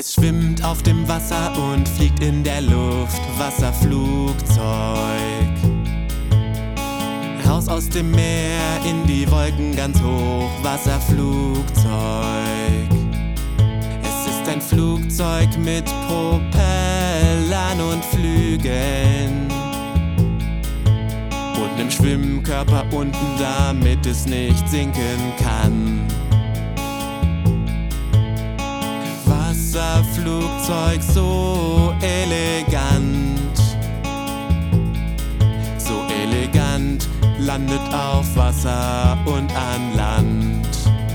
Es schwimmt auf dem Wasser und fliegt in der Luft. Wasserflugzeug. Raus aus dem Meer in die Wolken ganz hoch. Wasserflugzeug. Es ist ein Flugzeug mit Propellern und Flügeln und nem Schwimmkörper unten, damit es nicht sinken kann. Wasserflugzeug so elegant, so elegant, landet auf Wasser und an Land.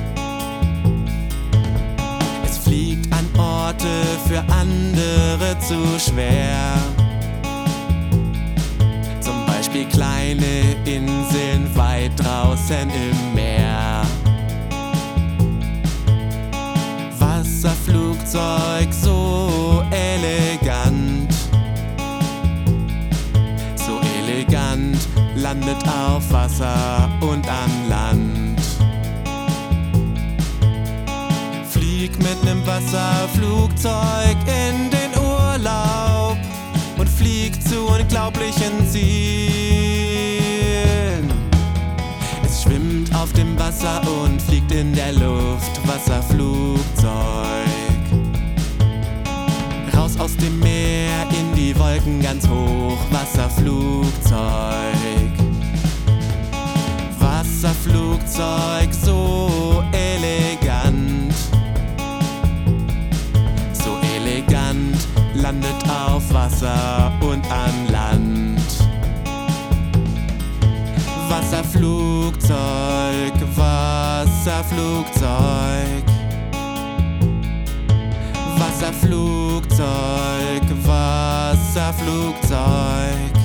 Es fliegt an Orte für andere zu schwer, zum Beispiel kleine Inseln weit draußen im Meer. Wasserflugzeug so elegant, so elegant, landet auf Wasser und an Land. Flieg mit nem Wasserflugzeug in den Urlaub und flieg zu unglaublichen Zielen. Es schwimmt auf dem Wasser und fliegt in der Luft. Wasserflugzeug. Raus aus dem Meer in die Wolken ganz hoch. Wasserflugzeug. Wasserflugzeug so elegant, so elegant, landet auf Wasser und an Land. Wasserflugzeug, Wasserflugzeug. Wasserflugzeug, Wasserflugzeug.